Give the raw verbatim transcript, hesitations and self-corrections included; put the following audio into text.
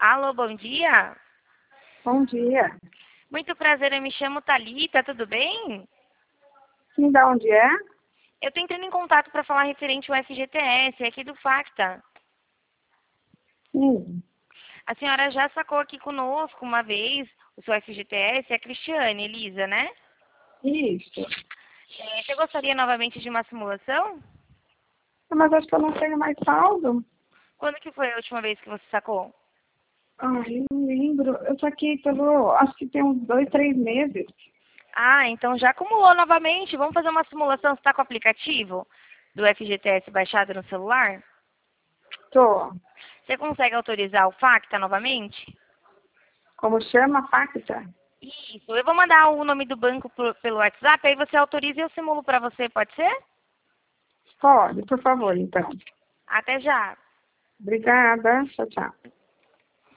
Alô, bom dia. Bom dia. Muito prazer, eu me chamo Thalita, tudo bem? Sim, da onde é? Eu estou entrando em contato para falar referente ao F G T S, aqui do Facta. Sim. A senhora já sacou aqui conosco uma vez o seu F G T S, é a Cristiane, Elisa, né? Isso. É, você gostaria novamente de uma simulação? Mas acho que eu não tenho mais saldo. Quando que foi a última vez que você sacou? Ai, eu não lembro. Eu saquei pelo... Acho que tem uns dois, três meses. Ah, então já acumulou novamente. Vamos fazer uma simulação. Você está com o aplicativo do F G T S baixado no celular? Tô. Você consegue autorizar o Facta novamente? Como chama? Facta? Isso. Eu vou mandar o nome do banco por- pelo WhatsApp, aí você autoriza e eu simulo para você, pode ser? Pode, por favor, então. Até já. Obrigada. Tchau, tchau.